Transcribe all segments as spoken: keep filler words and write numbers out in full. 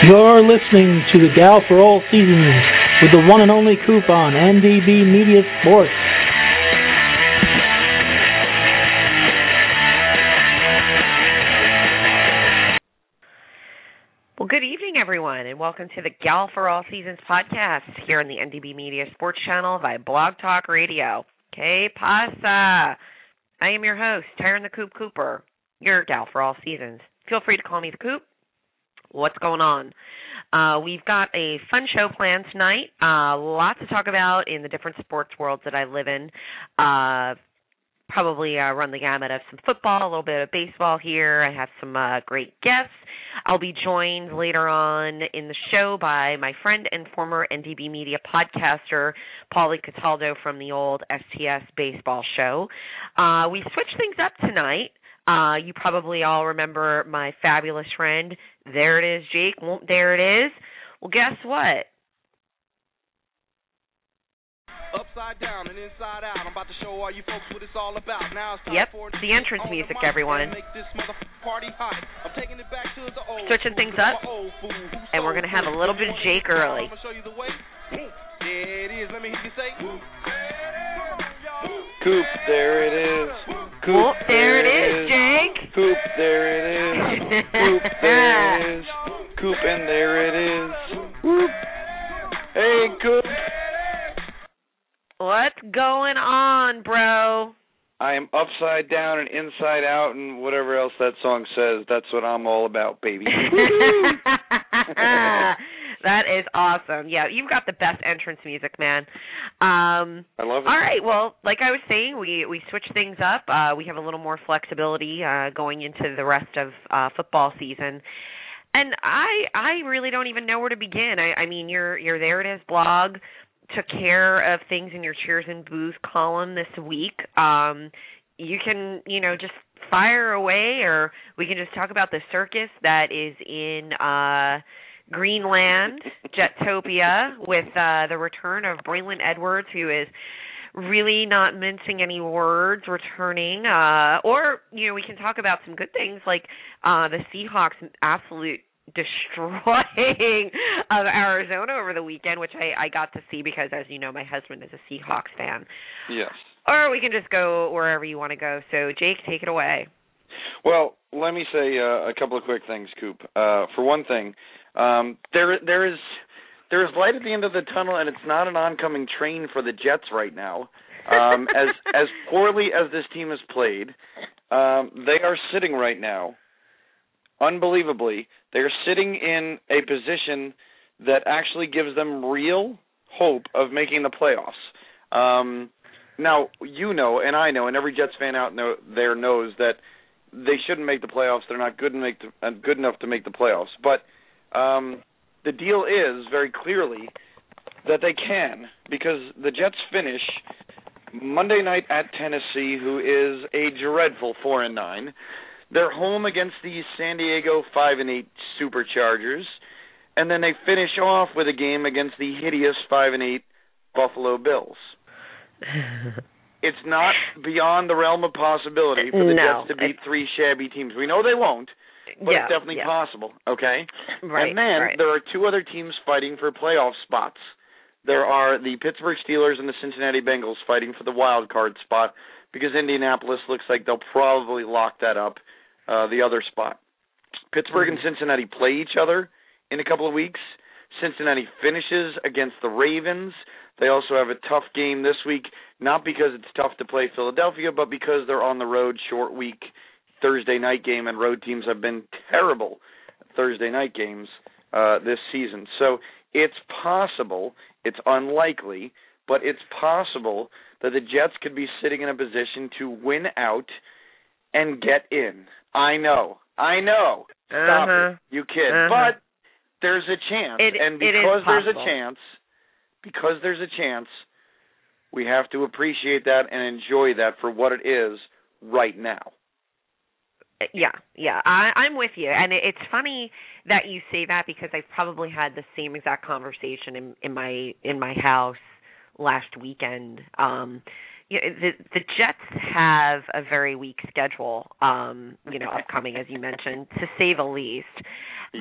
You're listening to the Gal for All Seasons with the one and only Coop on N D B Media Sports. Well, good evening, everyone, and welcome to the Gal for All Seasons podcast here on the N D B Media Sports channel via Blog Talk Radio. Que pasa? I am your host, Taryn the Coop Cooper, your Gal for All Seasons. Feel free to call me the Coop. What's going on? Uh, we've got a fun show planned tonight. Uh, lots to talk about in the different sports worlds that I live in. Uh, probably uh, run the gamut of some football, a little bit of baseball here. I have some uh, great guests. I'll be joined later on in the show by my friend and former N D B Media podcaster, Paulie Cataldo from the old S T S Baseball Show. Uh, we switched things up tonight. Uh, you probably all remember my fabulous friend. There it is, Jake. Well, there it is. Well, guess what? Upside down and inside out. I'm about to show all you folks what it's all about. Now it's time yep, for the entrance music, everyone. Make this party hot. I'm taking it back to the old Switching things up, and we're going to have a little bit of Jake early. I'm going to show you the way. There it is. Let me hear you say. Coop, there it is. Coop, well, there, there it is, is, Jake. Coop, there it is. Coop, there it is. Coop, and there it is. Whoop. Hey, Coop. What's going on, bro? I am upside down and inside out and whatever else that song says. That's what I'm all about, baby. That is awesome. Yeah, you've got the best entrance music, man. Um, I love it. All right, well, like I was saying, we, we switched things up. Uh, we have a little more flexibility uh, going into the rest of uh, football season. And I I really don't even know where to begin. I, I mean, your your There It Is blog took care of things in your Cheers and Booze column this week. Um, you can, you know, just fire away, or we can just talk about the circus that is in uh, Greenland, Jetopia, with uh, the return of Braylon Edwards, who is really not mincing any words, returning. Uh, or, you know, we can talk about some good things like uh, the Seahawks' absolute destroying of Arizona over the weekend, which I, I got to see because, as you know, my husband is a Seahawks fan. Yes. Or we can just go wherever you want to go. So, Jake, take it away. Well, let me say uh, a couple of quick things, Coop. Uh, for one thing, um, there there is there is light at the end of the tunnel, and it's not an oncoming train for the Jets right now. Um, as as poorly as this team has played, um, they are sitting right now. Unbelievably, they're sitting in a position that actually gives them real hope of making the playoffs. Um, now, you know, and I know, and every Jets fan out know, there knows that they shouldn't make the playoffs. They're not good, and make the, uh, good enough to make the playoffs. But um, the deal is, very clearly, that they can, because the Jets finish Monday night at Tennessee, who is a dreadful four and nine. They're home against the San Diego five and eight Superchargers, and then they finish off with a game against the hideous five and eight Buffalo Bills. It's not beyond the realm of possibility for the no, Jets to beat three shabby teams. We know they won't, but yeah, it's definitely yeah. possible, okay? Right, and then right. there are two other teams fighting for playoff spots. There are the Pittsburgh Steelers and the Cincinnati Bengals fighting for the wild card spot because Indianapolis looks like they'll probably lock that up. Uh, the other spot. Pittsburgh and Cincinnati play each other in a couple of weeks. Cincinnati finishes against the Ravens. They also have a tough game this week, not because it's tough to play Philadelphia, but because they're on the road, short week, Thursday night game, and road teams have been terrible Thursday night games uh, this season. So it's possible, it's unlikely, but it's possible that the Jets could be sitting in a position to win out and get in. I know. I know. Stop uh-huh. it, you kid. Uh-huh. But there's a chance. It, and it because is there's a possible. chance, because there's a chance, we have to appreciate that and enjoy that for what it is right now. Yeah, yeah, I, I'm with you. And it, it's funny that you say that because I've probably had the same exact conversation in, in my in my house last weekend. Um You know, the the Jets have a very weak schedule, um, you know, upcoming, as you mentioned, to say the least. But yeah.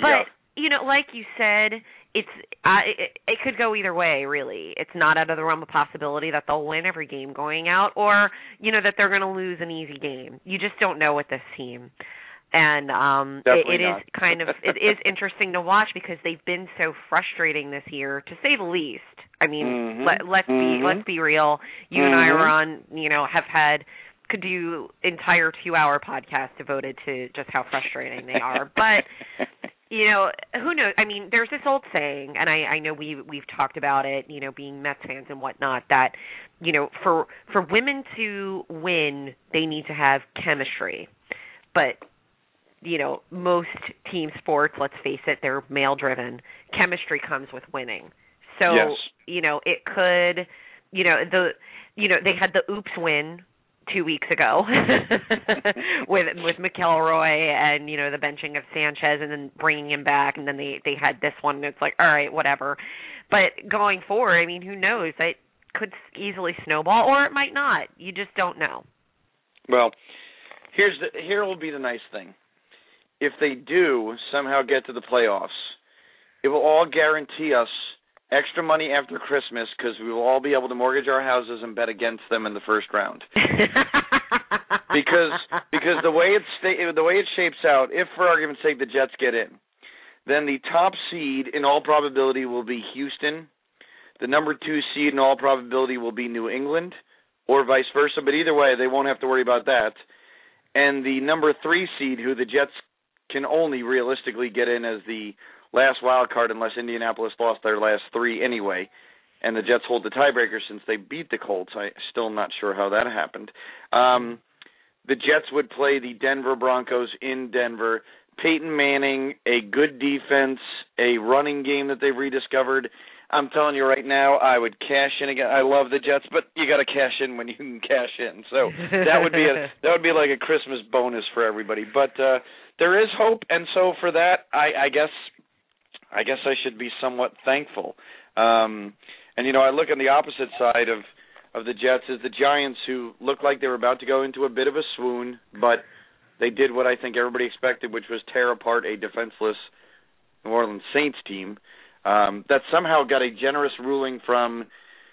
you know, like you said, it's uh, it, it could go either way, really. It's not out of the realm of possibility that they'll win every game going out, or, you know, that they're going to lose an easy game. You just don't know with this team. And um, it, it is kind of it is interesting to watch because they've been so frustrating this year, to say the least. I mean, mm-hmm. let, let's mm-hmm. be let's be real. You mm-hmm. and I were on, you know, have had could do entire two-hour podcasts devoted to just how frustrating they are. But you know, who knows? I mean, there's this old saying, and I, I know we we've, we've talked about it. You know, being Mets fans and whatnot, that you know, for for women to win, they need to have chemistry, but you know, most team sports, let's face it, they're male-driven. Chemistry comes with winning. So, yes. you know, it could, you know, the, you know, they had the oops win two weeks ago with with McElroy and, you know, the benching of Sanchez and then bringing him back, and then they, they had this one, and it's like, all right, whatever. But going forward, I mean, who knows? It could easily snowball, or it might not. You just don't know. Well, here's the, here will be the nice thing. If they do somehow get to the playoffs, it will all guarantee us extra money after Christmas because we will all be able to mortgage our houses and bet against them in the first round. because because the way it's the way it shapes out, if for argument's sake the Jets get in, then the top seed in all probability will be Houston. The number two seed in all probability will be New England, or vice versa. But either way, they won't have to worry about that. And the number three seed, who the Jets can only realistically get in as the last wild card unless Indianapolis lost their last three anyway, and the Jets hold the tiebreaker since they beat the Colts. I'm still not sure how that happened. Um, the Jets would play the Denver Broncos in Denver. Peyton Manning, a good defense, a running game that they've rediscovered. I'm telling you right now, I would cash in again. I love the Jets, but you got to cash in when you can cash in. So that would be a that would be like a Christmas bonus for everybody. But uh, there is hope, and so for that, I, I guess I guess I should be somewhat thankful. Um, and you know, I look on the opposite side of of the Jets is the Giants, who looked like they were about to go into a bit of a swoon, but they did what I think everybody expected, which was tear apart a defenseless New Orleans Saints team. Um, that somehow got a generous ruling from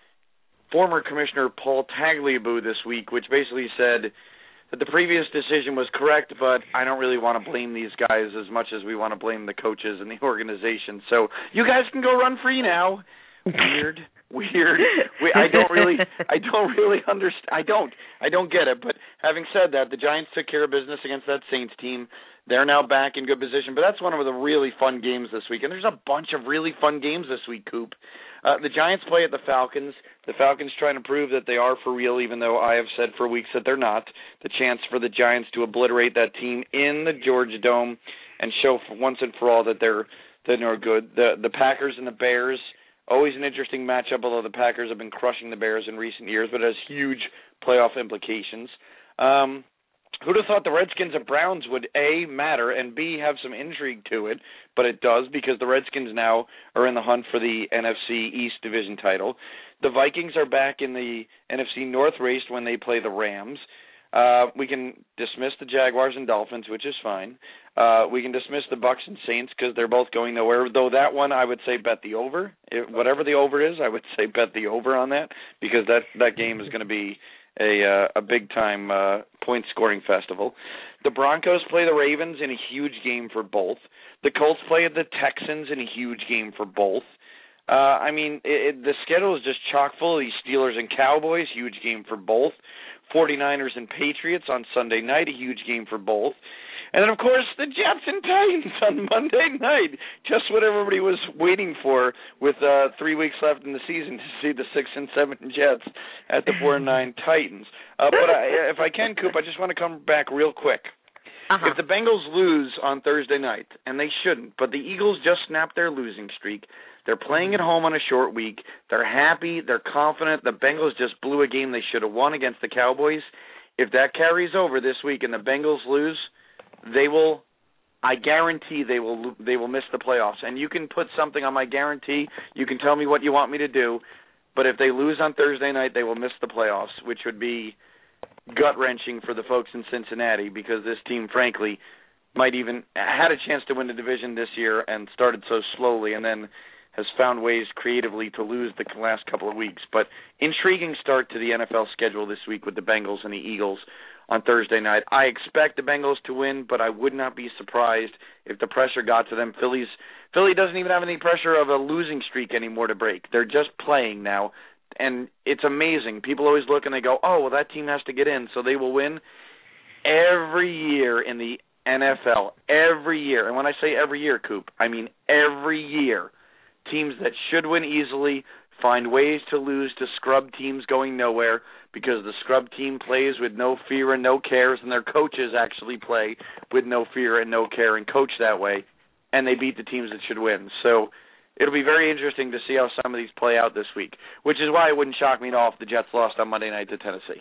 former Commissioner Paul Tagliabue this week, which basically said that the previous decision was correct, but I don't really want to blame these guys as much as we want to blame the coaches and the organization. So you guys can go run free now. Weird, weird. We, I don't really, I don't really understand. I don't, I don't get it. But having said that, the Giants took care of business against that Saints team. They're now back in good position. But that's one of the really fun games this week. And there's a bunch of really fun games this week, Coop. Uh, the Giants play at the Falcons. The Falcons trying to prove that they are for real, even though I have said for weeks that they're not. The chance for the Giants to obliterate that team in the Georgia Dome and show for once and for all that they're that they're good. The the Packers and the Bears, always an interesting matchup, although the Packers have been crushing the Bears in recent years, but it has huge playoff implications. Um, who'd have thought the Redskins and Browns would, A, matter, and B, have some intrigue to it, but it does because the Redskins now are in the hunt for the N F C East Division title. The Vikings are back in the N F C North race when they play the Rams. Uh, we can dismiss the Jaguars and Dolphins, which is fine. Uh, we can dismiss the Bucs and Saints because they're both going nowhere, though that one I would say bet the over. If, whatever the over is, I would say bet the over on that because that, that game is going to be a uh, a big-time uh, point-scoring festival. The Broncos play the Ravens in a huge game for both. The Colts play the Texans in a huge game for both. Uh, I mean, it, it, the schedule is just chock full of these Steelers and Cowboys, huge game for both. forty-niners and Patriots on Sunday night, a huge game for both. And then, of course, the Jets and Titans on Monday night, just what everybody was waiting for with uh, three weeks left in the season to see the six and seven Jets at the four and nine Titans. Uh, but I, if I can, Coop, I just want to come back real quick. Uh-huh. If the Bengals lose on Thursday night, and they shouldn't, but the Eagles just snapped their losing streak, they're playing at home on a short week, they're happy, they're confident, the Bengals just blew a game they should have won against the Cowboys. If that carries over this week and the Bengals lose, they will, I guarantee they will they will miss the playoffs. And you can put something on my guarantee. You can tell me what you want me to do. But if they lose on Thursday night, they will miss the playoffs, which would be gut-wrenching for the folks in Cincinnati because this team, frankly, might even had a chance to win the division this year and started so slowly and then has found ways creatively to lose the last couple of weeks. But intriguing start to the N F L schedule this week with the Bengals and the Eagles on Thursday night. I expect the Bengals to win, but I would not be surprised if the pressure got to them. Philly's Philly doesn't even have any pressure of a losing streak anymore to break. They're just playing now, and it's amazing. People always look and they go, oh, well, that team has to get in, so they will win. Every year in the N F L, every year, and when I say every year, Coop, I mean every year, teams that should win easily find ways to lose to scrub teams going nowhere because the scrub team plays with no fear and no cares, and their coaches actually play with no fear and no care and coach that way, and they beat the teams that should win. So it'll be very interesting to see how some of these play out this week, which is why it wouldn't shock me at all if the Jets lost on Monday night to Tennessee.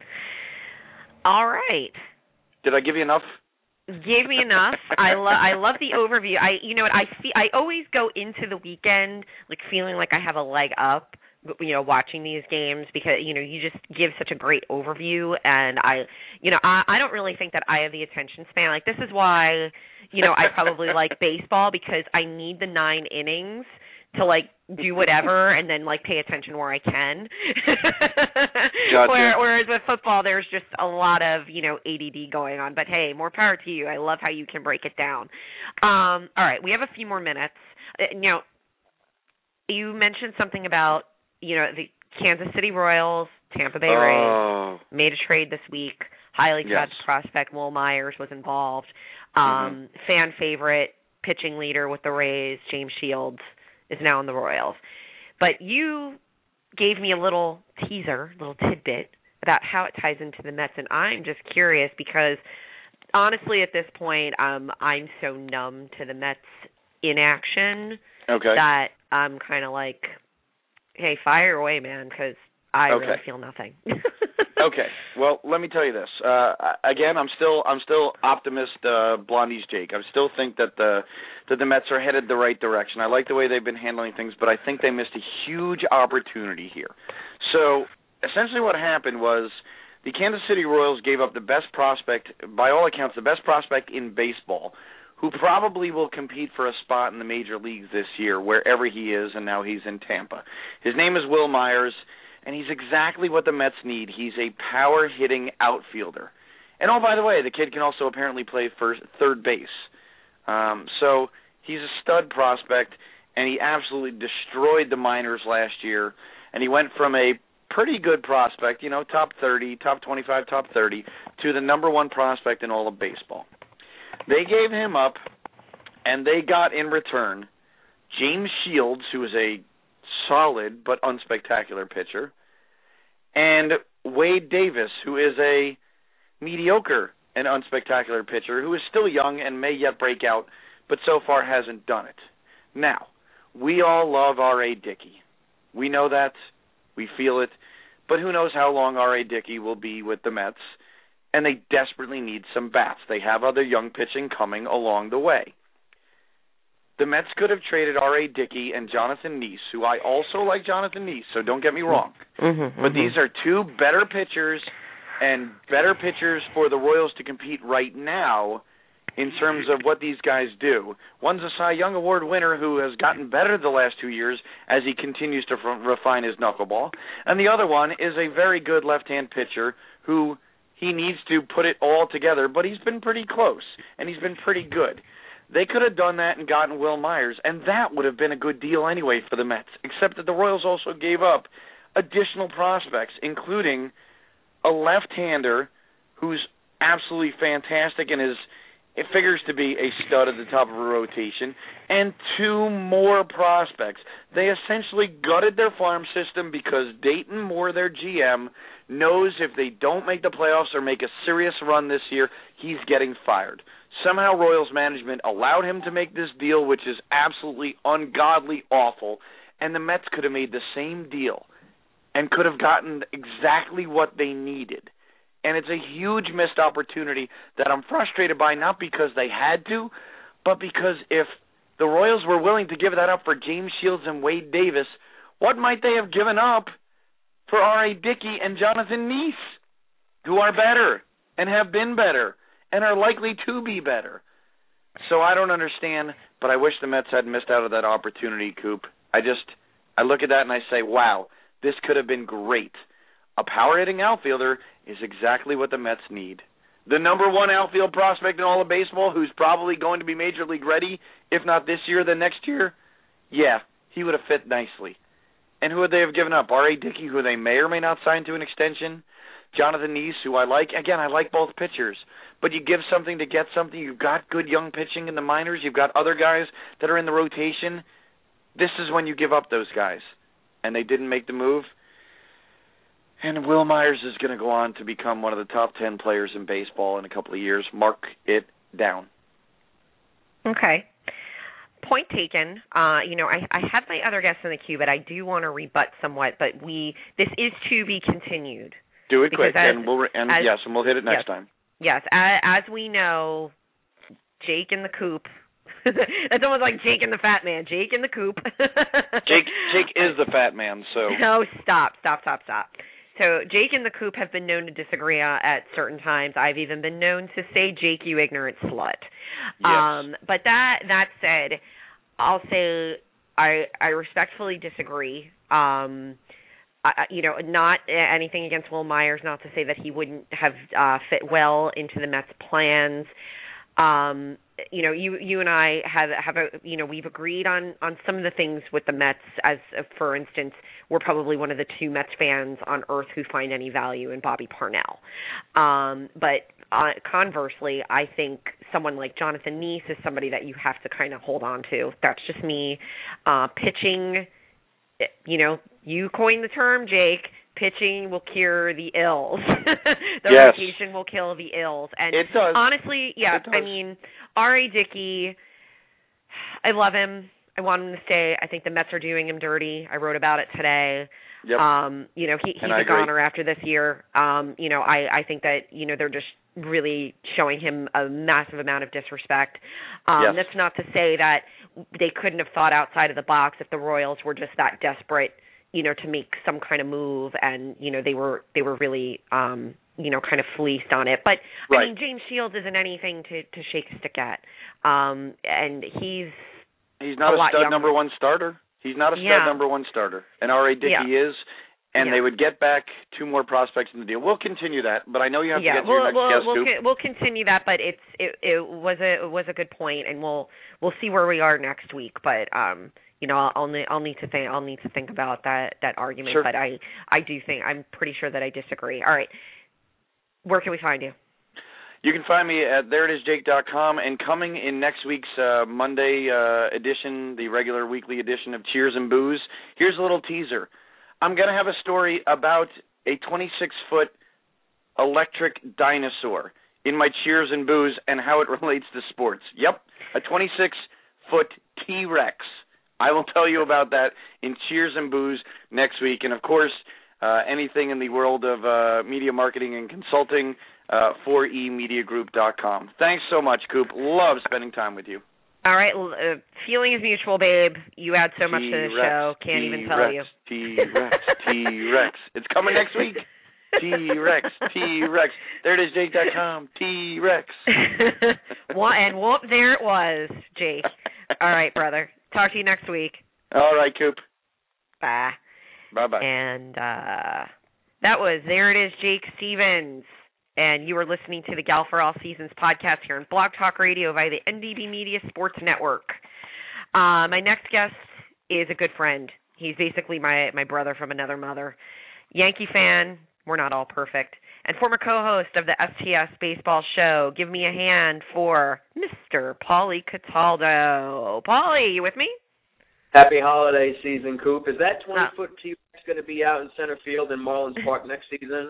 All right. Did I give you enough? Give me enough. I love I love the overview. I you know what I feel, I always go into the weekend like feeling like I have a leg up, you know, watching these games because you know you just give such a great overview, and I you know I, I don't really think that I have the attention span. Like this is why you know I probably like baseball because I need the nine innings to like do whatever and then like pay attention where I can. Gotcha. Where, whereas with football, there's just a lot of you know A D D going on. But hey, more power to you. I love how you can break it down. Um, all right, we have a few more minutes. Uh, you know, you mentioned something about you know the Kansas City Royals, Tampa Bay Rays oh. made a trade this week. Highly touted yes. prospect Will Myers was involved. Um, mm-hmm. Fan favorite pitching leader with the Rays, James Shields, is now in the Royals. But you gave me a little teaser, a little tidbit about how it ties into the Mets, and I'm just curious because, honestly, at this point, um, I'm so numb to the Mets inaction okay. that I'm kind of like, hey, fire away, man, because I okay. really feel nothing. Okay. Well, let me tell you this. Uh, again, I'm still I'm still optimist. Uh, Blondie's Jake. I still think that the that the Mets are headed the right direction. I like the way they've been handling things, but I think they missed a huge opportunity here. So essentially, what happened was the Kansas City Royals gave up the best prospect, by all accounts, the best prospect in baseball, who probably will compete for a spot in the major leagues this year, wherever he is, and now he's in Tampa. His name is Will Myers. And he's exactly what the Mets need. He's a power-hitting outfielder. And, oh, by the way, the kid can also apparently play first, third base. Um, so he's a stud prospect, and he absolutely destroyed the minors last year. And he went from a pretty good prospect, you know, top thirty, top twenty-five, top thirty, to the number one prospect in all of baseball. They gave him up, and they got in return James Shields, who is a solid but unspectacular pitcher, and Wade Davis, who is a mediocre and unspectacular pitcher who is still young and may yet break out, but so far hasn't done it. Now, we all love R A. Dickey. We know that. We feel it. But who knows how long R A. Dickey will be with the Mets, and they desperately need some bats. They have other young pitching coming along the way. The Mets could have traded R A. Dickey and Jonathan Nice, who I also like Jonathan Nice, so don't get me wrong. Mm-hmm, but mm-hmm. these are two better pitchers and better pitchers for the Royals to compete right now in terms of what these guys do. One's a Cy Young Award winner who has gotten better the last two years as he continues to f- refine his knuckleball. And the other one is a very good left-hand pitcher who he needs to put it all together, but he's been pretty close, and he's been pretty good. They could have done that and gotten Will Myers, and that would have been a good deal anyway for the Mets, except that the Royals also gave up additional prospects, including a left-hander who's absolutely fantastic and is it figures to be a stud at the top of a rotation, and two more prospects. They essentially gutted their farm system because Dayton Moore, their G M, knows if they don't make the playoffs or make a serious run this year, he's getting fired. Somehow Royals management allowed him to make this deal, which is absolutely ungodly awful, and the Mets could have made the same deal and could have gotten exactly what they needed. And it's a huge missed opportunity that I'm frustrated by, not because they had to, but because if the Royals were willing to give that up for James Shields and Wade Davis, what might they have given up for R A. Dickey and Jonathan Nice, who are better and have been better and are likely to be better? So I don't understand, but I wish the Mets hadn't missed out on that opportunity, Coop. I just, I look at that and I say, wow, this could have been great. A power-hitting outfielder is exactly what the Mets need. The number one outfield prospect in all of baseball, who's probably going to be Major League ready, if not this year, then next year, yeah, he would have fit nicely. And who would they have given up? R A. Dickey, who they may or may not sign to an extension. Jonathan Neese, who I like. Again, I like both pitchers. But you give something to get something. You've got good young pitching in the minors. You've got other guys that are in the rotation. This is when you give up those guys. And they didn't make the move. And Will Myers is going to go on to become one of the top ten players in baseball in a couple of years. Mark it down. Okay. Point taken. Uh, you know, I, I have my other guests in the queue, but I do want to rebut somewhat. But we this is to be continued. Do it quick, as, and we'll and as, yes, and we'll hit it next yes, time. Yes, as, as we know, Jake in the coop. That's almost like Jake and the Fat Man. Jake in the coop. Jake Jake is the Fat Man. So no, stop, stop, stop, stop. So Jake and the coop have been known to disagree at certain times. I've even been known to say, "Jake, you ignorant slut." Yes. Um, but that that said, I'll say I I respectfully disagree. Um, I, you know, not anything against Will Myers, not to say that he wouldn't have uh, fit well into the Mets' plans. Um, you know, you you and I have have a, you know, we've agreed on, on some of the things with the Mets. As uh, for instance, we're probably one of the two Mets fans on earth who find any value in Bobby Parnell. Um, but uh, conversely, I think someone like Jonathan Neese is somebody that you have to kind of hold on to. That's just me. Uh, pitching, you know, you coined the term, Jake. Pitching will cure the ills. the yes. rotation will kill the ills. And it does. honestly, yeah, I mean, R A. Dickey, I love him. I want him to stay. I think the Mets are doing him dirty. I wrote about it today. Yep. Um, you know, he, he's a goner after this year. Um, you know, I, I think that, you know, they're just really showing him a massive amount of disrespect. Um, yes. That's not to say that they couldn't have thought outside of the box if the Royals were just that desperate, you know, to make some kind of move, and, you know, they were they were really, um, you know, kind of fleeced on it. But, right. I mean, James Shields isn't anything to, to shake a stick at. Um, and he's He's not a, a lot stud younger. number one starter. He's not a stud yeah. number one starter. And R A. Dickey yeah. is, and yeah. they would get back two more prospects in the deal. We'll continue that, but I know you have yeah. to get to we'll, your next we'll, guest, we'll, Coop. con- we'll continue that, but it's it, it was a it was a good point, and we'll we'll see where we are next week. But um, you know, I'll, I'll need I'll need to think I'll need to think about that that argument. Sure. But I I do think I'm pretty sure that I disagree. All right, where can we find you? You can find me at there it is jake dot com, and coming in next week's uh, Monday uh, edition, the regular weekly edition of Cheers and Booze, here's a little teaser. I'm going to have a story about a twenty-six foot electric dinosaur in my Cheers and Booze and how it relates to sports. Yep, a twenty-six foot T-Rex. I will tell you about that in Cheers and Booze next week. And, of course, uh, anything in the world of uh, media marketing and consulting, uh, four e media group dot com. Thanks so much, Coop. Love spending time with you. All right. Uh, feeling is mutual, babe. You add so much to the show. Can't T-Rex, even tell you. T-Rex, T-Rex. It's coming next week. T-Rex, T-Rex. There it is, jake dot com. T-Rex. Well, and whoop, there it was, Jake. All right, brother. Talk to you next week. All right, Coop. Bye. Bye-bye. And uh, that was There It Is, Jake Stevens. And you are listening to the Gal for All Seasons podcast here on Blog Talk Radio via the N D B Media Sports Network. Uh, my next guest is a good friend. He's basically my, my brother from another mother. Yankee fan. We're not all perfect. And former co-host of the S T S Baseball Show. Give me a hand for Mister Paulie Cataldo. Paulie, you with me? Happy holiday season, Coop. Is that twenty-foot uh, T-Rex going to be out in center field in Marlins Park next season?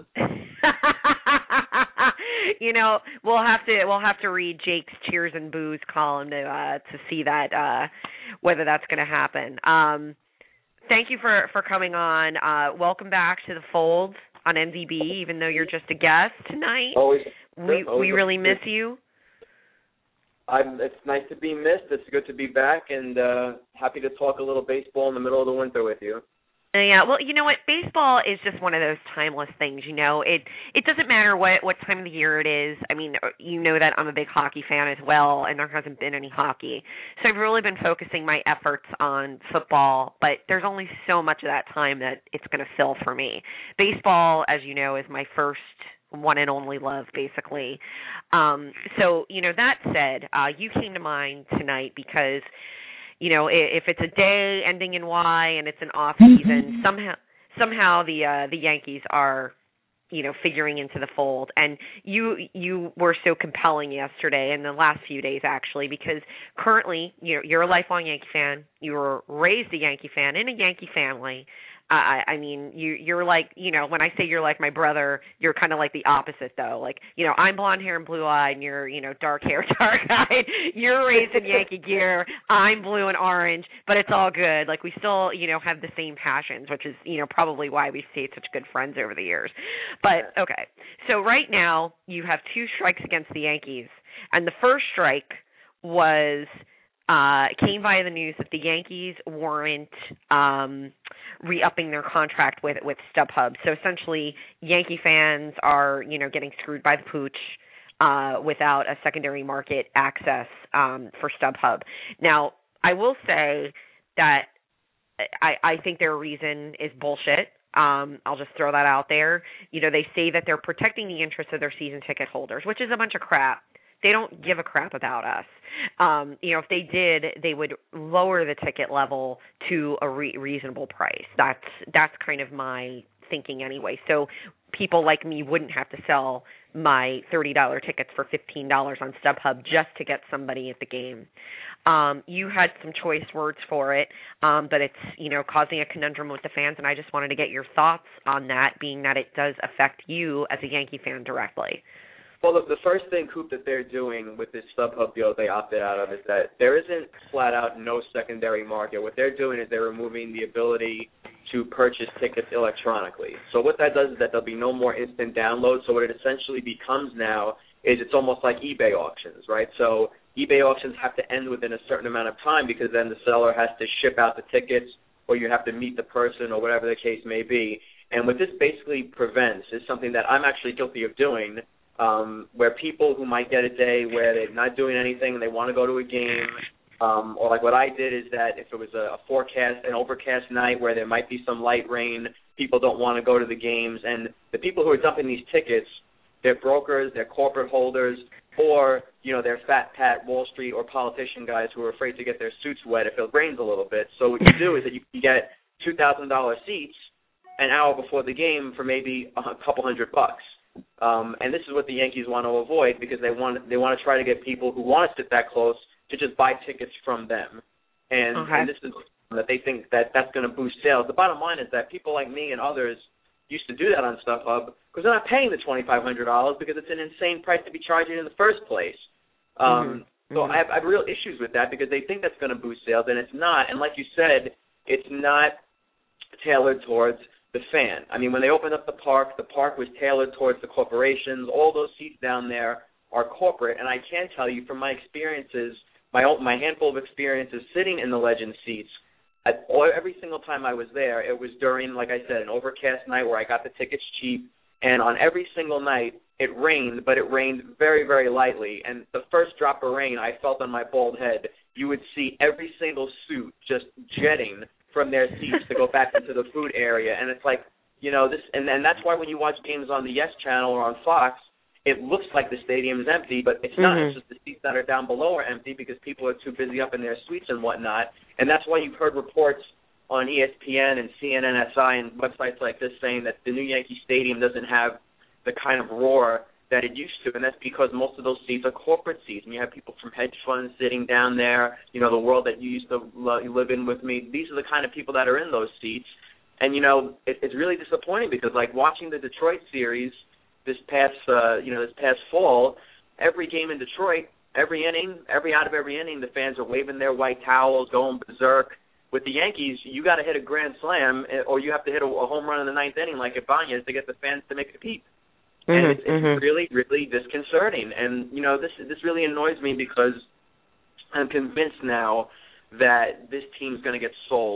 You know, we'll have to we'll have to read Jake's Cheers and Booze column to uh, to see that uh, whether that's going to happen. Um, thank you for, for coming on. Uh, welcome back to the fold on N D B, even though you're just a guest tonight. Always. We always we really miss you. I'm, it's nice to be missed. It's good to be back, and uh, happy to talk a little baseball in the middle of the winter with you. Yeah, well, you know what? Baseball is just one of those timeless things. You know, it it doesn't matter what what time of the year it is. I mean, you know that I'm a big hockey fan as well, and there hasn't been any hockey, so I've really been focusing my efforts on football. But there's only so much of that time that it's going to fill for me. Baseball, as you know, is my first one and only love, basically. Um, so, you know, that said, uh, you came to mind tonight because, you know, if it's a day ending in Y and it's an off season, somehow somehow the uh, the Yankees are, you know, figuring into the fold. And you you were so compelling yesterday and the last few days, actually, because currently, you know, you're a lifelong Yankee fan. You were raised a Yankee fan in a Yankee family. Uh, I, I mean, you, you're like, you know, when I say you're like my brother, you're kind of like the opposite, though. Like, you know, I'm blonde hair and blue eyed, and you're, you know, dark hair, dark eyed. You're raised in Yankee gear. I'm blue and orange, but it's all good. Like, we still, you know, have the same passions, which is, you know, probably why we've stayed such good friends over the years. But okay, so right now you have two strikes against the Yankees, and the first strike was. Uh, it came via the news that the Yankees weren't um, re-upping their contract with with StubHub. So essentially, Yankee fans are, you know, getting screwed by the pooch uh, without a secondary market access um, for StubHub. Now, I will say that I, I think their reason is bullshit. Um, I'll just throw that out there. You know, they say that they're protecting the interests of their season ticket holders, which is a bunch of crap. They don't give a crap about us. Um, you know, if they did, they would lower the ticket level to a re- reasonable price. That's that's kind of my thinking anyway. So people like me wouldn't have to sell my thirty dollars tickets for fifteen dollars on StubHub just to get somebody at the game. Um, you had some choice words for it, um, but it's, you know, causing a conundrum with the fans, and I just wanted to get your thoughts on that, being that it does affect you as a Yankee fan directly. Well, look, the first thing, Coop, that they're doing with this StubHub deal they opted out of is that there isn't flat-out no secondary market. What they're doing is they're removing the ability to purchase tickets electronically. So what that does is that there'll be no more instant download. So what it essentially becomes now is it's almost like eBay auctions, right? So eBay auctions have to end within a certain amount of time because then the seller has to ship out the tickets or you have to meet the person or whatever the case may be. And what this basically prevents is something that I'm actually guilty of doing, Um, where people who might get a day where they're not doing anything and they want to go to a game, um, or like what I did is that if it was a, a forecast, an overcast night where there might be some light rain, people don't want to go to the games, and the people who are dumping these tickets, they're brokers, they're corporate holders, or, you know, they're fat pat Wall Street or politician guys who are afraid to get their suits wet if it rains a little bit. So what you do is that you can get two thousand dollars seats an hour before the game for maybe a couple hundred bucks. Um, and this is what the Yankees want to avoid because they want they want to try to get people who want to sit that close to just buy tickets from them. And, okay. and this is that they think that that's going to boost sales. The bottom line is that people like me and others used to do that on StubHub because they're not paying the twenty-five hundred dollars because it's an insane price to be charging in the first place. Um, mm-hmm. So mm-hmm. I, have, I have real issues with that because they think that's going to boost sales, and it's not. And like you said, it's not tailored towards the fan. I mean, when they opened up the park, the park was tailored towards the corporations. All those seats down there are corporate, and I can tell you from my experiences, my own, my handful of experiences sitting in the Legend seats, at, every single time I was there, it was during, like I said, an overcast night where I got the tickets cheap, and on every single night it rained, but it rained very, very lightly, and the first drop of rain I felt on my bald head, you would see every single suit just jetting from their seats to go back into the food area. And it's like, you know, this, and, and that's why when you watch games on the Yes Channel or on Fox, it looks like the stadium's empty, but it's not. Mm-hmm. It's just the seats that are down below are empty because people are too busy up in their suites and whatnot. And that's why you've heard reports on E S P N and C N N S I and websites like this saying that the new Yankee Stadium doesn't have the kind of roar that it used to, and that's because most of those seats are corporate seats, and you have people from hedge funds sitting down there, you know, the world that you used to live in with me. These are the kind of people that are in those seats, and, you know, it, it's really disappointing because, like, watching the Detroit series this past, uh, you know, this past fall, every game in Detroit, every inning, every out of every inning, the fans are waving their white towels, going berserk. With the Yankees, you got to hit a grand slam, or you have to hit a, a home run in the ninth inning like Ibanez to get the fans to make a peep. And mm-hmm, it's, it's mm-hmm. really, really disconcerting. And, you know, this this really annoys me because I'm convinced now that this team's going to get sold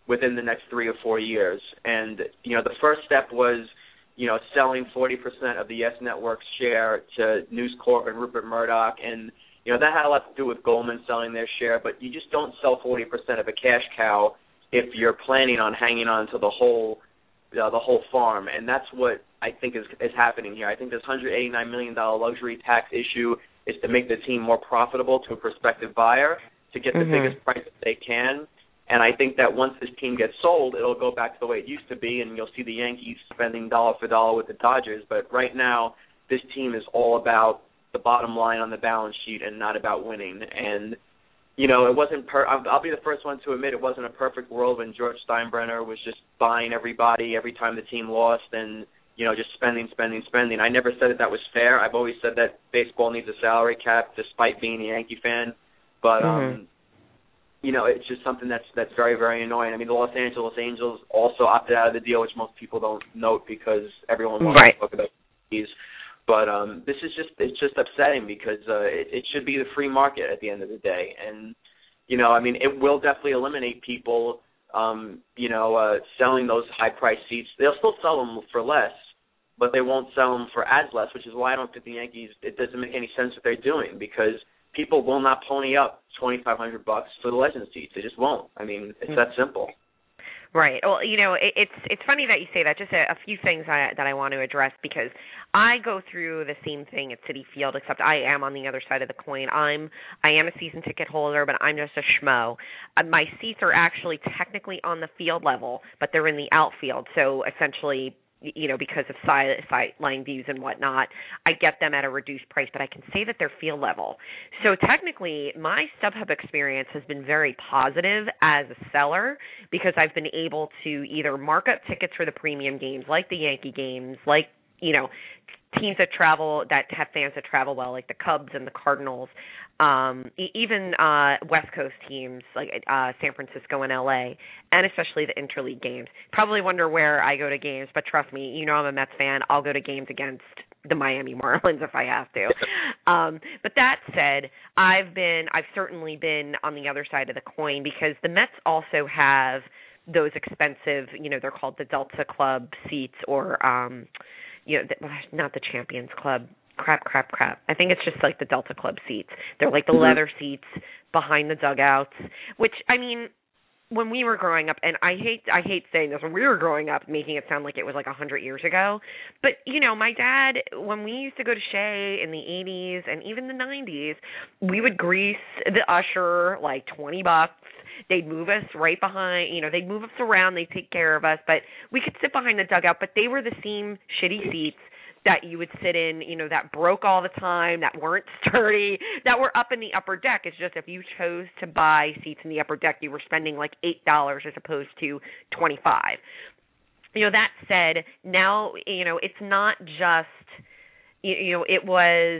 within the next three or four years. And, you know, the first step was, you know, selling forty percent of the Yes Network's share to News Corp and Rupert Murdoch. And, you know, that had a lot to do with Goldman selling their share, but you just don't sell forty percent of a cash cow if you're planning on hanging on to the whole uh, the whole farm. And that's what I think is is happening here. I think this one hundred eighty-nine million dollars luxury tax issue is to make the team more profitable to a prospective buyer, to get the mm-hmm. biggest price that they can. And I think that once this team gets sold, it'll go back to the way it used to be, and you'll see the Yankees spending dollar for dollar with the Dodgers. But right now, this team is all about the bottom line on the balance sheet and not about winning. And, you know, it wasn't per- – I'll be the first one to admit it wasn't a perfect world when George Steinbrenner was just buying everybody every time the team lost and, you know, just spending, spending, spending. I never said that that was fair. I've always said that baseball needs a salary cap despite being a Yankee fan. But, mm-hmm. um, you know, it's just something that's that's very, very annoying. I mean, the Los Angeles Angels also opted out of the deal, which most people don't note because everyone wants right. to talk about these. But um, this is just it's just upsetting because uh, it, it should be the free market at the end of the day. And, you know, I mean, it will definitely eliminate people, um, you know, uh, selling those high-priced seats. They'll still sell them for less, but they won't sell them for as less, which is why I don't think the Yankees, it doesn't make any sense what they're doing, because people will not pony up twenty-five hundred bucks for the Legends seats. They just won't. I mean, it's that simple. Right. Well, you know, it, it's it's funny that you say that. Just a, a few things I, that I want to address, because I go through the same thing at Citi Field, except I am on the other side of the coin. I'm I am a season ticket holder, but I'm just a schmo. Uh, my seats are actually technically on the field level, but they're in the outfield. So essentially, you know, because of sight, sight line views and whatnot, I get them at a reduced price, but I can say that they're field level. So technically, my StubHub experience has been very positive as a seller, because I've been able to either mark up tickets for the premium games, like the Yankee games, like, you know, teams that travel, that have fans that travel well, like the Cubs and the Cardinals, um, e- even uh, West Coast teams like uh, San Francisco and L A, and especially the interleague games. Probably wonder where I go to games, but trust me, you know I'm a Mets fan. I'll go to games against the Miami Marlins if I have to. Um, but that said, I've been, I've certainly been on the other side of the coin, because the Mets also have those expensive, you know, they're called the Delta Club seats, or um, you know, the, not the Champions Club. Crap, crap, crap. I think it's just like the Delta Club seats. They're like the mm-hmm. leather seats behind the dugouts, which, I mean, when we were growing up, and I hate I hate saying this, when we were growing up, making it sound like it was like one hundred years ago, but, you know, my dad, when we used to go to Shea in the eighties and even the nineties, we would grease the usher like twenty bucks. They'd move us right behind, you know, they'd move us around, they'd take care of us, but we could sit behind the dugout, but they were the same shitty seats that you would sit in, you know, that broke all the time, that weren't sturdy, that were up in the upper deck. It's just if you chose to buy seats in the upper deck, you were spending like eight dollars as opposed to twenty-five dollars. You know, that said, now, you know, it's not just, you know, it was,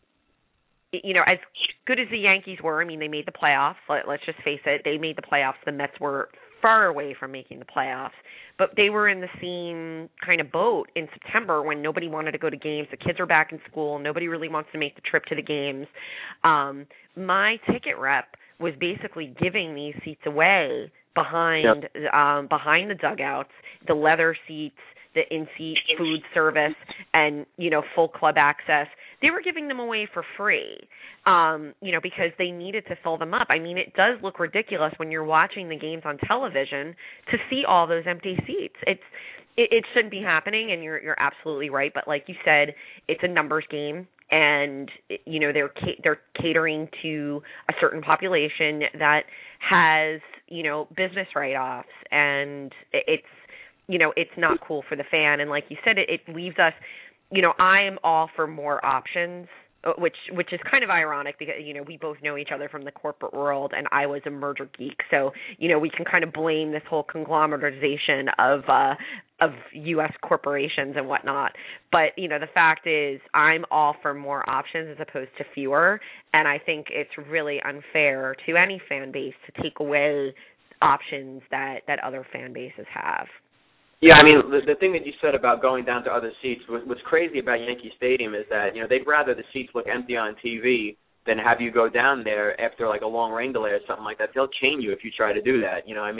you know, as good as the Yankees were, I mean, they made the playoffs. Let, let's just face it, they made the playoffs. The Mets were far away from making the playoffs, but they were in the same kind of boat in September when nobody wanted to go to games. The kids are back in school. Nobody really wants to make the trip to the games. Um, my ticket rep was basically giving these seats away behind yep. um, behind the dugouts, the leather seats, the in-seat food service, and, you know, full club access. They were giving them away for free, um, you know, because they needed to fill them up. I mean, it does look ridiculous when you're watching the games on television to see all those empty seats. It's it, it shouldn't be happening, and you're you're absolutely right. But like you said, it's a numbers game, and you know they're they're catering to a certain population that has, you know, business write-offs, and it's, you know, it's not cool for the fan. And like you said, it, it leaves us, you know, I am all for more options, which which is kind of ironic because, you know, we both know each other from the corporate world, and I was a merger geek. So, you know, we can kind of blame this whole conglomeratization of uh, of U S corporations and whatnot. But, you know, the fact is I'm all for more options as opposed to fewer. And I think it's really unfair to any fan base to take away options that, that other fan bases have. Yeah, I mean, the, the thing that you said about going down to other seats, what, what's crazy about Yankee Stadium is that, you know, they'd rather the seats look empty on T V than have you go down there after, like, a long rain delay or something like that. They'll chain you if you try to do that. You know, I mean,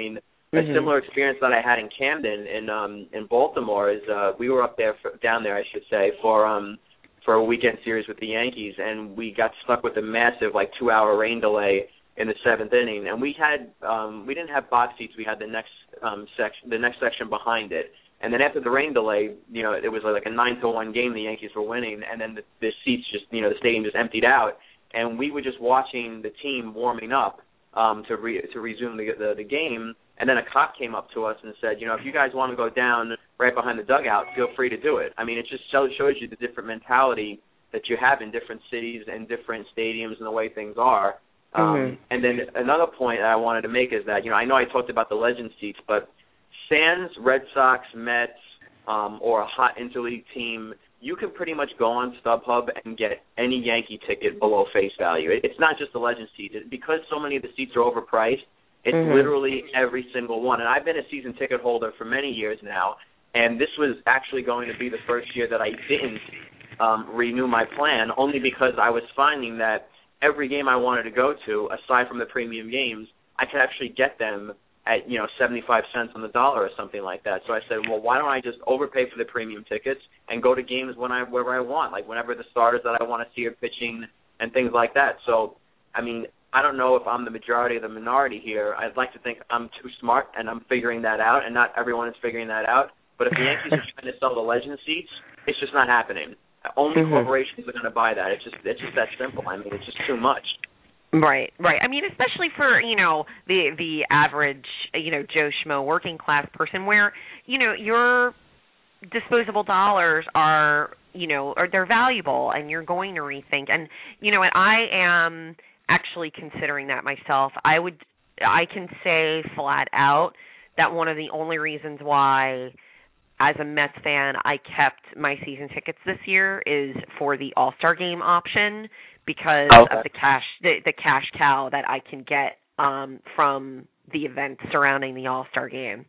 a similar experience that I had in Camden in um in Baltimore is uh we were up there for, down there I should say for um for a weekend series with the Yankees, and we got stuck with a massive like two hour rain delay in the seventh inning, and we had um we didn't have box seats, we had the next um section the next section behind it. And then after the rain delay, you know, it was like a nine to one game, the Yankees were winning, and then the, the seats just, you know, the stadium just emptied out, and we were just watching the team warming up um, to re, to resume the, the the game. And then a cop came up to us and said, you know, if you guys want to go down right behind the dugout, feel free to do it. I mean, it just shows, shows you the different mentality that you have in different cities and different stadiums and the way things are. Um, mm-hmm. And then another point that I wanted to make is that, you know, I know I talked about the legend seats, but sans Red Sox, Mets, um, or a hot interleague team, you can pretty much go on StubHub and get any Yankee ticket below face value. It, it's not just the legend seats. It, because so many of the seats are overpriced, it's mm-hmm. literally every single one. And I've been a season ticket holder for many years now, and this was actually going to be the first year that I didn't um, renew my plan, only because I was finding that every game I wanted to go to, aside from the premium games, I could actually get them at, you know, seventy-five cents on the dollar or something like that. So I said, well, why don't I just overpay for the premium tickets and go to games when I wherever I want, like whenever the starters that I want to see are pitching and things like that. So, I mean, I don't know if I'm the majority or the minority here. I'd like to think I'm too smart and I'm figuring that out, and not everyone is figuring that out. But if the Yankees are trying to sell the legend seats, it's just not happening. Only mm-hmm. corporations are going to buy that. It's just it's just that simple. I mean, it's just too much. Right, right. I mean, especially for, you know, the the average, you know, Joe Schmo working class person where, you know, your disposable dollars are, you know, or they're valuable and you're going to rethink. And, you know, and I am actually considering that myself. I would, I can say flat out that one of the only reasons why, as a Mets fan, I kept my season tickets this year is for the All-Star Game option, because okay. of the cash the, the cash cow that I can get um, from the events surrounding the All-Star Game.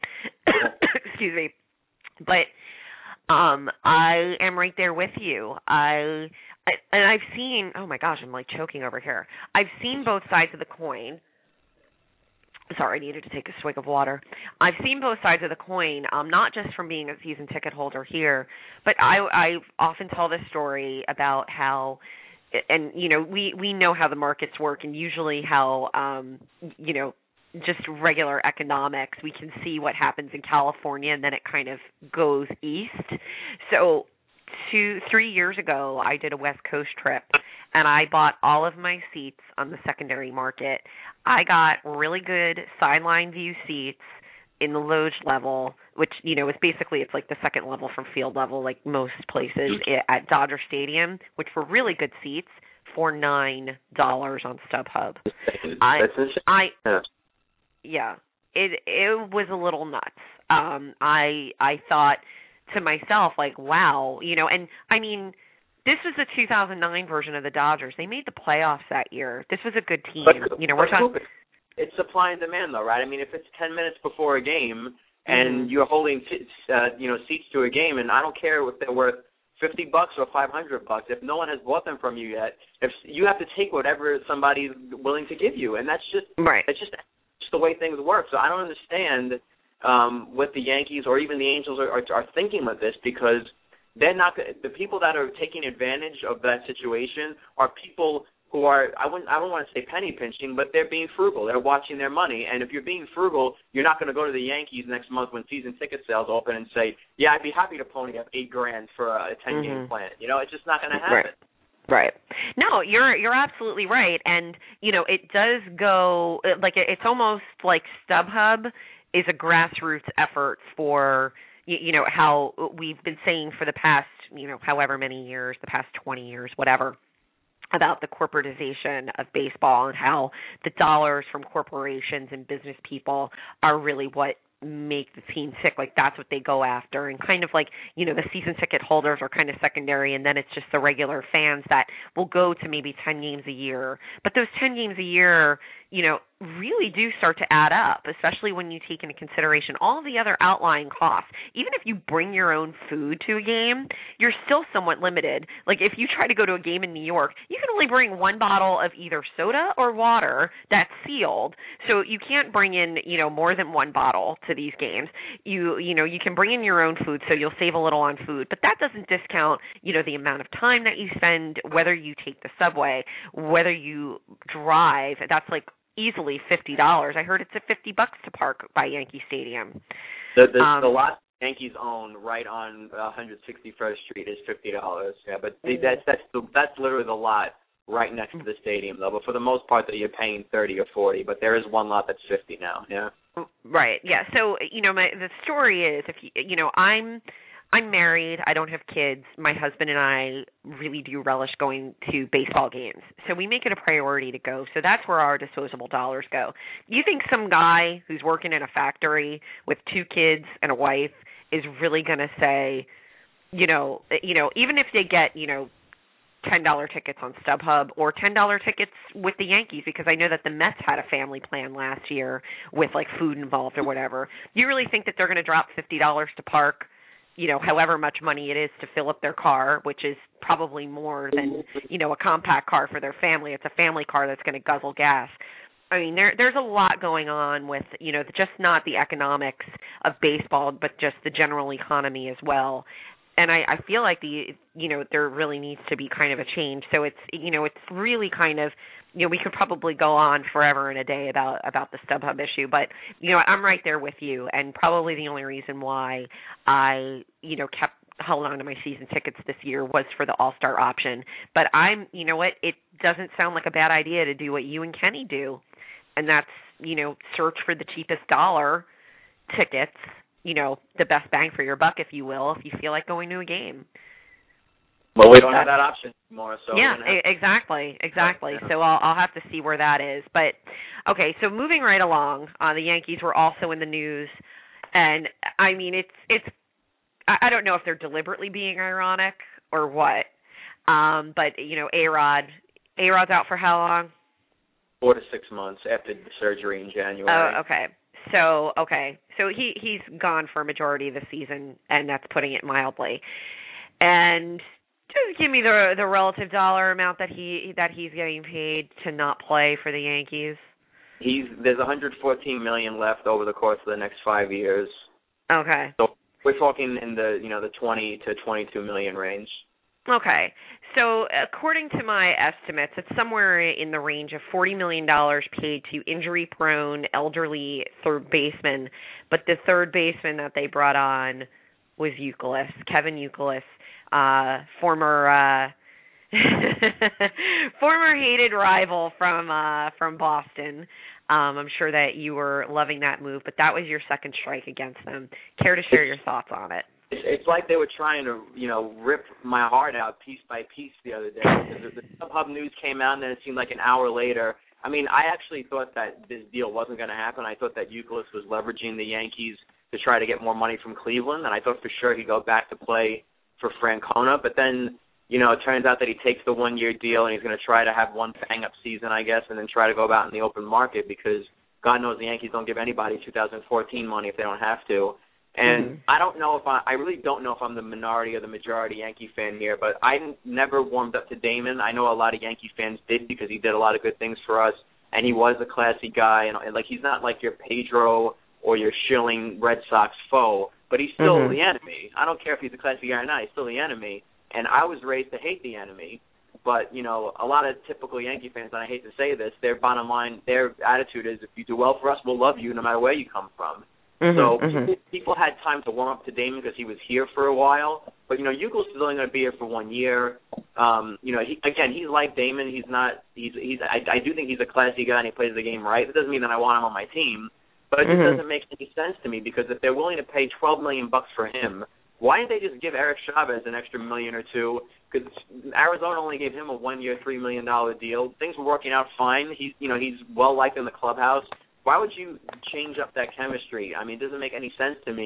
Excuse me. But um, I am right there with you. I, I and I've seen, oh my gosh, I'm like choking over here. I've seen both sides of the coin. Sorry, I needed to take a swig of water. I've seen both sides of the coin, um, not just from being a season ticket holder here, but I, I often tell this story about how, and, you know, we, we know how the markets work, and usually how, um, you know, just regular economics, we can see what happens in California, and then it kind of goes east. So two, three years ago, I did a West Coast trip, and I bought all of my seats on the secondary market. I got really good sideline view seats in the loge level, which, you know, is basically, it's like the second level from field level, like most places at Dodger Stadium, which were really good seats for nine dollars on StubHub. I, I, yeah, it it was a little nuts. Um, I I thought to myself, like, wow, you know, and I mean, this was the two thousand nine version of the Dodgers. They made the playoffs that year. This was a good team. But, you know, we're talking. It's supply and demand, though, right? I mean, if it's ten minutes before a game and mm-hmm. you're holding, t- uh, you know, seats to a game, and I don't care if they're worth fifty bucks or five hundred bucks. If no one has bought them from you yet, if you have to take whatever somebody's willing to give you, and that's just right. It's just, just the way things work. So I don't understand um, what the Yankees or even the Angels are, are, are thinking with this, because they're not the people that are taking advantage of that situation are people who are, I wouldn't, I don't want to say penny pinching, but they're being frugal. They're watching their money, and if you're being frugal, you're not going to go to the Yankees next month when season ticket sales open and say, yeah, I'd be happy to pony up eight grand for a ten game mm-hmm. plan. You know, it's just not going to happen. Right. Right. No, you're you're absolutely right, and you know it does go like it's almost like StubHub is a grassroots effort for you, you know how we've been saying for the past you know however many years, the past twenty years, whatever, about the corporatization of baseball and how the dollars from corporations and business people are really what make the team tick. Like that's what they go after, and kind of like, you know, the season ticket holders are kind of secondary, and then it's just the regular fans that will go to maybe ten games a year. But those ten games a year, you know, really do start to add up, especially when you take into consideration all the other outlying costs. Even if you bring your own food to a game, you're still somewhat limited. Like if you try to go to a game in New York, you can only bring one bottle of either soda or water that's sealed. So you can't bring in, you know, more than one bottle to these games. You, you know, you can bring in your own food, so you'll save a little on food, but that doesn't discount, you know, the amount of time that you spend, whether you take the subway, whether you drive. That's like easily fifty dollars. I heard it's at fifty bucks to park by Yankee Stadium. The the, um, the lot Yankees own right on one sixty-first Street is fifty dollars. Yeah, but the, that's that's the, that's literally the lot right next to the stadium, though. But for the most part, that you're paying thirty or forty. But there is one lot that's fifty now. Yeah. Right. Yeah. So you know, my the story is, if you you know, I'm. I'm married. I don't have kids. My husband and I really do relish going to baseball games. So we make it a priority to go. So that's where our disposable dollars go. You think some guy who's working in a factory with two kids and a wife is really going to say, you know, you know, even if they get, you know, ten dollar tickets on StubHub or ten dollar tickets with the Yankees, because I know that the Mets had a family plan last year with like food involved or whatever. You really think that they're going to drop fifty dollars to park, you know, however much money it is to fill up their car, which is probably more than, you know, a compact car for their family. It's a family car that's going to guzzle gas. I mean, there there's a lot going on with, you know, just not the economics of baseball, but just the general economy as well. And I, I feel like the, you know, there really needs to be kind of a change. So it's, you know, it's really kind of, you know, we could probably go on forever and a day about, about the StubHub issue, but, you know, I'm right there with you. And probably the only reason why I, you know, kept held on to my season tickets this year was for the All-Star option. But I'm, you know what, it doesn't sound like a bad idea to do what you and Kenny do. And that's, you know, search for the cheapest dollar tickets, you know, the best bang for your buck, if you will, if you feel like going to a game. Well, we don't have that option anymore. So yeah, exactly, exactly. So I'll, I'll have to see where that is. But, okay, so moving right along, uh, the Yankees were also in the news. And, I mean, it's, it's. I don't know if they're deliberately being ironic or what. Um, but, you know, A-Rod, A-Rod's out for how long? Four to six months after the surgery in January. Oh, okay. So, okay. So he, he's gone for a majority of the season, and that's putting it mildly. And just give me the the relative dollar amount that he that he's getting paid to not play for the Yankees. He's there's one hundred fourteen million dollars left over the course of the next five years. Okay. So we're talking in the, you know, the twenty to twenty-two million range. Okay. So according to my estimates, it's somewhere in the range of forty million dollars paid to injury-prone, elderly third baseman. But the third baseman that they brought on was Youkilis, Kevin Youkilis, uh, former uh, former hated rival from uh, from Boston. Um, I'm sure that you were loving that move, but that was your second strike against them. Care to share your thoughts on it? It's like they were trying to, you know, rip my heart out piece by piece the other day. Because the StubHub news came out, and then it seemed like an hour later. I mean, I actually thought that this deal wasn't going to happen. I thought that Youkilis was leveraging the Yankees to try to get more money from Cleveland, and I thought for sure he'd go back to play for Francona. But then, you know, it turns out that he takes the one-year deal, and he's going to try to have one bang-up season, I guess, and then try to go out in the open market because God knows the Yankees don't give anybody two thousand fourteen money if they don't have to. And mm-hmm. I don't know if I, I really don't know if I'm the minority or the majority Yankee fan here, but I never warmed up to Damon. I know a lot of Yankee fans did because he did a lot of good things for us, and he was a classy guy. And, and like he's not like your Pedro or your shilling Red Sox foe, but he's still mm-hmm. the enemy. I don't care if he's a classy guy or not. He's still the enemy. And I was raised to hate the enemy. But, you know, a lot of typical Yankee fans, and I hate to say this, their bottom line, their attitude is if you do well for us, we'll love you no matter where you come from. Mm-hmm, so mm-hmm. people had time to warm up to Damon because he was here for a while. But, you know, Youkilis is only going to be here for one year. Um, you know, he, again, he's like Damon. He's not – he's he's. I, I do think he's a classy guy and he plays the game right. That doesn't mean that I want him on my team. But it mm-hmm. just doesn't make any sense to me because if they're willing to pay twelve million dollars bucks for him, why didn't they just give Eric Chavez an extra million or two? Because Arizona only gave him a one-year, three million dollars deal. Things were working out fine. He's, you know, he's well-liked in the clubhouse. Why would you change up that chemistry? I mean, it doesn't make any sense to me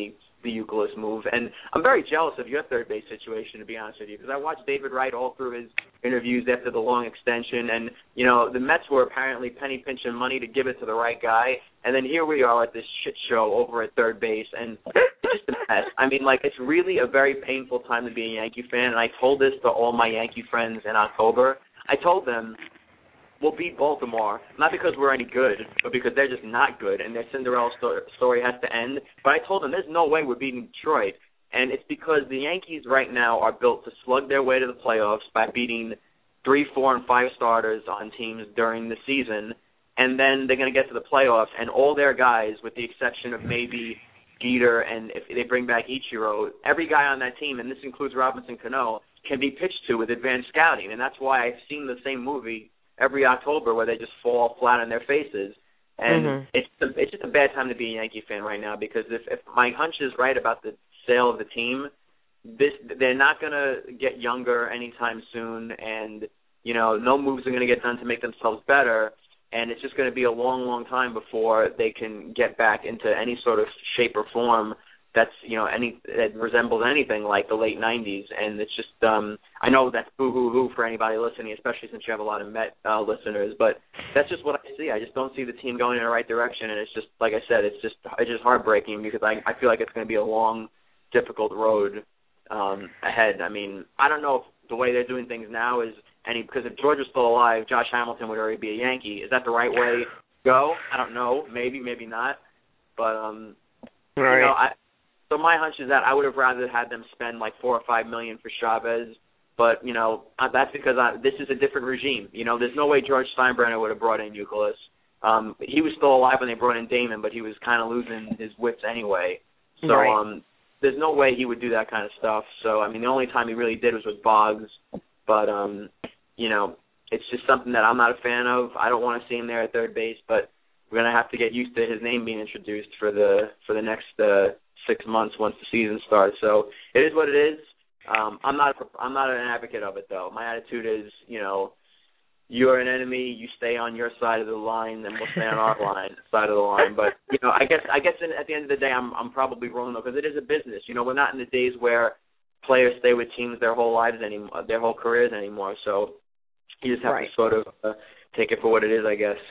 the Youkilis move. And I'm very jealous of your third base situation, to be honest with you, because I watched David Wright all through his interviews after the long extension. And, you know, the Mets were apparently penny pinching money to give it to the right guy. And then here we are at this shit show over at third base. And it's just a mess. I mean, like, it's really a very painful time to be a Yankee fan. And I told this to all my Yankee friends in October. I told them, we'll beat Baltimore, not because we're any good, but because they're just not good, and their Cinderella sto- story has to end. But I told them there's no way we're beating Detroit, and it's because the Yankees right now are built to slug their way to the playoffs by beating three, four, and five starters on teams during the season, and then they're going to get to the playoffs, and all their guys, with the exception of maybe Jeter, and if they bring back Ichiro, every guy on that team, and this includes Robinson Cano, can be pitched to with advanced scouting, and that's why I've seen the same movie every October where they just fall flat on their faces. And mm-hmm. it's a, it's just a bad time to be a Yankee fan right now, because if, if my hunch is right about the sale of the team, this they're not going to get younger anytime soon, and, you know, no moves are going to get done to make themselves better, and it's just going to be a long, long time before they can get back into any sort of shape or form that's, you know, any that resembles anything like the late nineties. And it's just, um, I know that's boo-hoo-hoo for anybody listening, especially since you have a lot of Met uh, listeners, but that's just what I see. I just don't see the team going in the right direction, and it's just, like I said, it's just it's just heartbreaking, because I, I feel like it's going to be a long, difficult road um, ahead. I mean, I don't know if the way they're doing things now is any, because if George was still alive, Josh Hamilton would already be a Yankee. Is that the right way to go? I don't know. Maybe, maybe not. But, um, right. you know, I... So my hunch is that I would have rather had them spend like four or five million for Chavez, but you know that's because I, this is a different regime. You know, there's no way George Steinbrenner would have brought in Youkilis. Um, he was still alive when they brought in Damon, but he was kind of losing his wits anyway. So right. um, there's no way he would do that kind of stuff. So I mean, the only time he really did was with Boggs, but um, you know, it's just something that I'm not a fan of. I don't want to see him there at third base, but we're gonna have to get used to his name being introduced for the for the next. Uh, six months once the season starts. So it is what it is. Um, I'm not a, I'm not an advocate of it, though. My attitude is, you know, you're an enemy, you stay on your side of the line, and we'll stay on our line side of the line. But, you know, I guess I guess in, at the end of the day, I'm I'm probably wrong, though, because it is a business. You know, we're not in the days where players stay with teams their whole lives anymore, their whole careers anymore. So you just have right. to sort of uh, take it for what it is, I guess.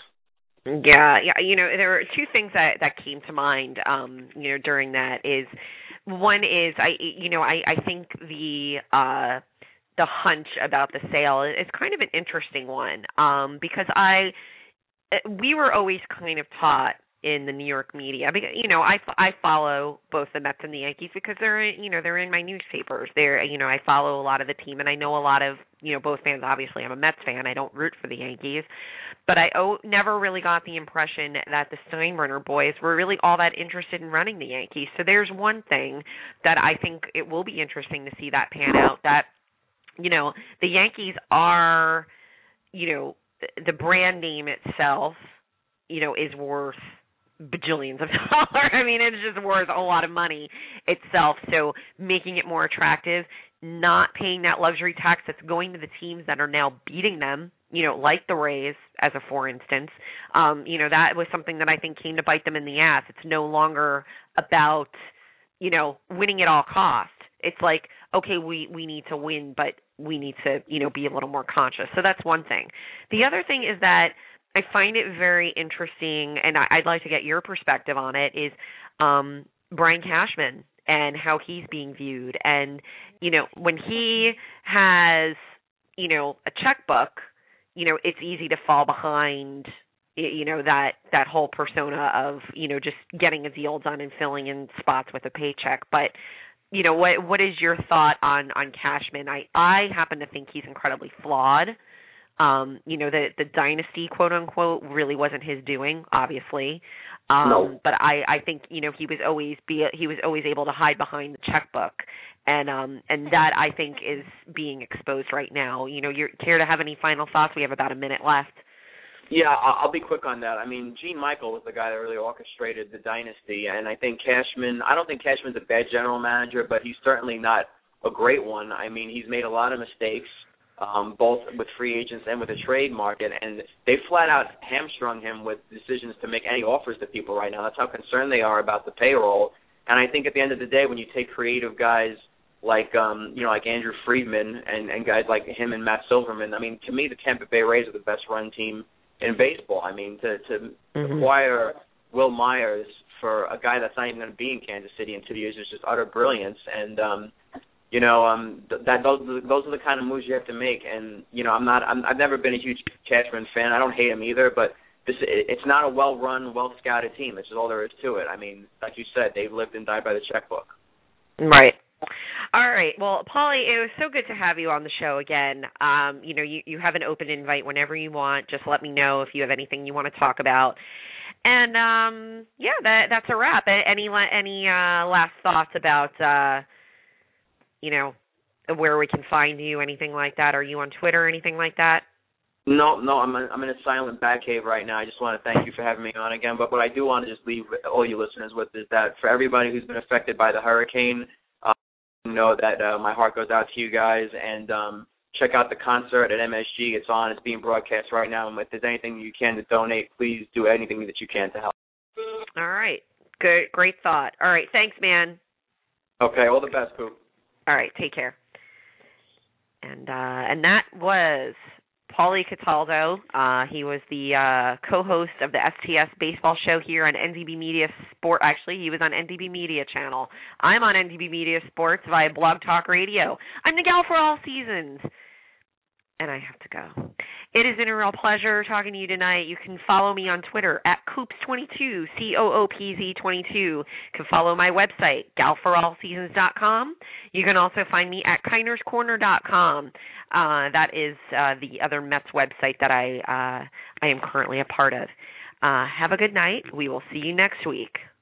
Yeah, yeah. You know, there were two things that, that came to mind, um, you know, during that is, one is, I, you know, I, I think the uh, the hunch about the sale is kind of an interesting one, um, because I, we were always kind of taught in the New York media, because, you know, I, I follow both the Mets and the Yankees because they're, you know, they're in my newspapers. They're, you know, I follow a lot of the team, and I know a lot of, you know, both fans. Obviously, I'm a Mets fan. I don't root for the Yankees. But I oh, never really got the impression that the Steinbrenner boys were really all that interested in running the Yankees. So there's one thing that I think it will be interesting to see that pan out, that, you know, the Yankees are, you know, the brand name itself, you know, is worth bajillions of dollars. I mean, it's just worth a lot of money itself. So making it more attractive, not paying that luxury tax that's going to the teams that are now beating them, you know, like the Rays, as a for instance, um, you know, that was something that I think came to bite them in the ass. It's no longer about, you know, winning at all costs. It's like, okay, we, we need to win, but we need to, you know, be a little more conscious. So that's one thing. The other thing is that I find it very interesting, and I, I'd like to get your perspective on it, is um, Brian Cashman and how he's being viewed. And, you know, when he has, you know, a checkbook, you know, it's easy to fall behind, you know, that, that whole persona of, you know, just getting a deal done and filling in spots with a paycheck. But, you know, what what is your thought on, on Cashman? I, I happen to think he's incredibly flawed. Um, you know, the the dynasty, quote unquote, really wasn't his doing, obviously. Um, no. But I, I think, you know, he was always be he was always able to hide behind the checkbook, and um and that I think is being exposed right now. You know, you care to have any final thoughts? We have about a minute left. Yeah, I'll be quick on that. I mean, Gene Michael was the guy that really orchestrated the dynasty, and I think Cashman. I don't think Cashman's a bad general manager, but he's certainly not a great one. I mean, he's made a lot of mistakes. Um, both with free agents and with the trade market, and they flat out hamstrung him with decisions to make any offers to people right now. That's how concerned they are about the payroll. And I think at the end of the day, when you take creative guys like um, you know, like Andrew Friedman and, and guys like him and Matt Silverman, I mean, to me, the Tampa Bay Rays are the best run team in baseball. I mean, to to mm-hmm. acquire Will Myers for a guy that's not even going to be in Kansas City in two years is just utter brilliance. And um, you know, um, that those those are the kind of moves you have to make. And you know, I'm not, I'm, I've never been a huge Cashman fan. I don't hate him either, but this, it's not a well-run, well-scouted team. That's just all there is to it. I mean, like you said, they've lived and died by the checkbook. Right. All right. Well, Paulie, it was so good to have you on the show again. Um, you know, you, you have an open invite whenever you want. Just let me know if you have anything you want to talk about. And um, yeah, that that's a wrap. Any any uh, last thoughts about uh, you know, where we can find you, anything like that? Are you on Twitter or anything like that? No, no, I'm in, I'm in a silent bat cave right now. I just want to thank you for having me on again. But what I do want to just leave all you listeners with is that for everybody who's been affected by the hurricane, uh, know that uh, my heart goes out to you guys. And um, check out the concert at M S G. It's on. It's being broadcast right now. And if there's anything you can to donate, please do anything that you can to help. All right. Good. Great thought. All right. Thanks, man. Okay. All the best, Coop. All right. Take care. And uh, and that was Paulie Cataldo. Uh, he was the uh, co-host of the S T S baseball show here on N D B Media Sport. Actually, he was on N D B Media Channel. I'm on N D B Media Sports via Blog Talk Radio. I'm the gal for all seasons. And I have to go. It has been a real pleasure talking to you tonight. You can follow me on Twitter at Coops twenty-two, C O O P Z twenty-two. You can follow my website, gal for all seasons dot com. You can also find me at Kiners Corner dot com. Uh, that is uh, the other Mets website that I uh, I am currently a part of. Uh, have a good night. We will see you next week.